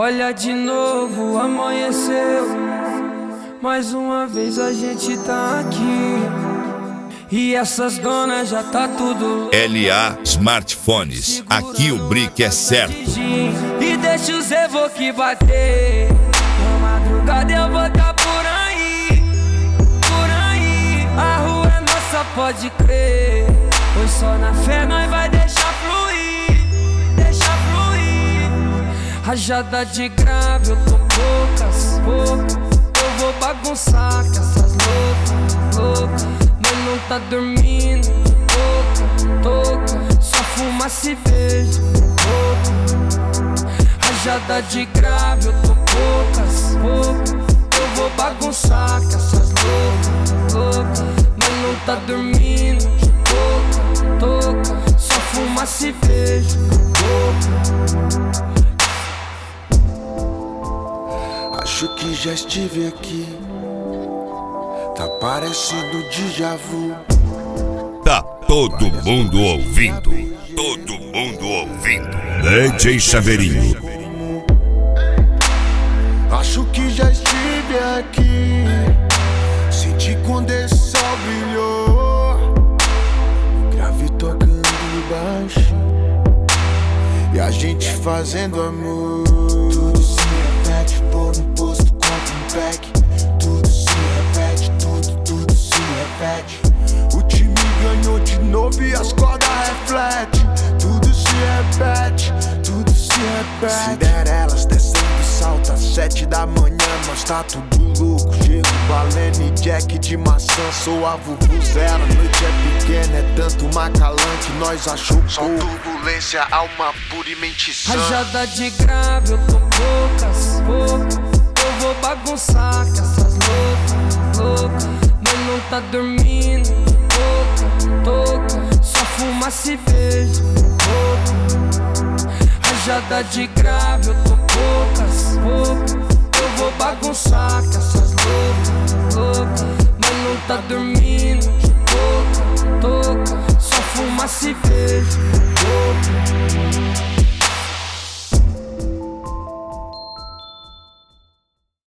Olha de novo, amanheceu. Mais uma vez a gente tá aqui. E essas donas já tá tudo. LA Smartphones, aqui o brick é certo. E deixa os evoque bater. Na madrugada eu vou tá por aí. Por aí. A rua é nossa, pode crer. Pois só na fé nós vai deixar fluir. Deixar fluir. Rajada de grave, eu tô poucas. Eu vou bagunçar com essas loucas. Mas não tá dormindo. Toca. Só fumaça e beijo. Rajada de grave, eu tô poucas. Eu vou bagunçar com essas loucas. Mas não tá dormindo. Toca. Só fumaça e beijo. Acho que já estive aqui. Tá parecendo déjà vu. Tá todo mundo ouvindo. Todo mundo ouvindo. DJ Chaveirinho. Acho que já estive aqui. Senti quando esse sol brilhou. O grave tocando baixo. E a gente fazendo amor. Tudo se repete, pôr no posto, conta um pack. Tudo se repete, tudo se repete. O time ganhou de novo e as cordas refletem. Tudo se repete, tudo se repete. Cinderelas descendo salto às 7 da manhã. Nós tá tudo louco, chego Balene, Jack de maçã. Sou a Vuvuzela, a noite é pequena. É tanto macalã que nós achou. Só turbulência, alma pura e mente sã. Rajada de grave, eu tô poucas. Eu vou bagunçar com essas loucas. Mas não tá dormindo. Toca. Só fumaça e beijo. Rajada de grave, eu tô poucas. Eu vou bagunçar com essas loucas. Mas não tá dormindo. Toca. Só fumaça e beijo.